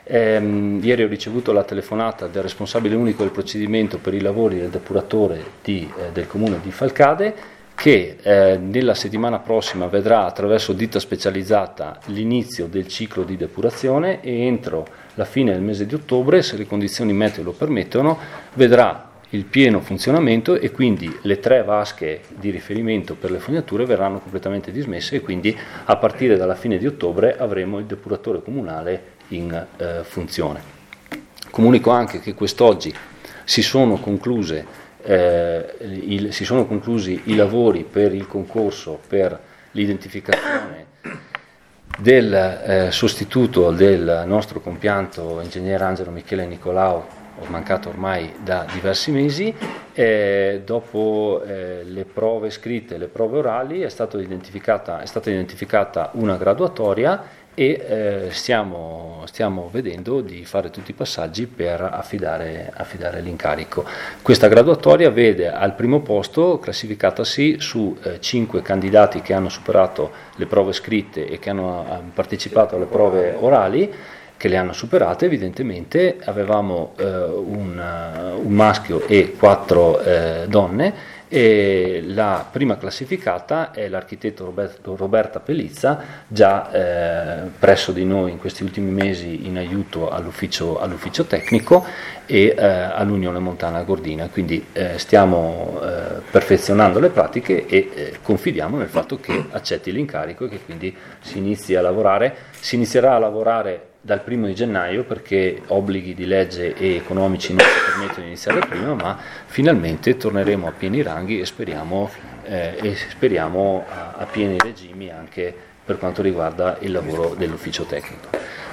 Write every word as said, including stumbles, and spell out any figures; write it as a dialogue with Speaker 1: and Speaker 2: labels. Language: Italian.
Speaker 1: Ehm, ieri ho ricevuto la telefonata del responsabile unico del procedimento per i lavori del depuratore di, eh, del comune di Falcade, che eh, nella settimana prossima vedrà attraverso ditta specializzata l'inizio del ciclo di depurazione e entro la fine del mese di ottobre, se le condizioni meteo lo permettono, vedrà il pieno funzionamento e quindi le tre vasche di riferimento per le fognature verranno completamente dismesse e quindi a partire dalla fine di ottobre avremo il depuratore comunale in eh, funzione. Comunico anche che quest'oggi si sono concluse Eh, il, si sono conclusi i lavori per il concorso per l'identificazione del eh, sostituto del nostro compianto ingegnere Angelo Michele Nicolau, mancato ormai da diversi mesi. Eh, dopo eh, le prove scritte e le prove orali è, stato identificata, è stata identificata una graduatoria e eh, stiamo, stiamo vedendo di fare tutti i passaggi per affidare, affidare l'incarico. Questa graduatoria vede al primo posto classificatasi su eh, cinque candidati che hanno superato le prove scritte e che hanno eh, partecipato alle prove orali, che le hanno superate. Evidentemente avevamo eh, un, uh, un maschio e quattro eh, donne, e la prima classificata è l'architetto Roberto, Roberta Pelizza, già eh, presso di noi in questi ultimi mesi in aiuto all'ufficio, all'ufficio tecnico e eh, all'Unione Montana Gordina. Quindi eh, stiamo eh, perfezionando le pratiche e eh, confidiamo nel fatto che accetti l'incarico e che quindi si inizi a lavorare, si inizierà a lavorare dal primo di gennaio, perché obblighi di legge e economici non ci permettono di iniziare prima, ma finalmente torneremo a pieni ranghi e speriamo, eh, e speriamo a, a pieni regimi anche per quanto riguarda il lavoro dell'ufficio tecnico.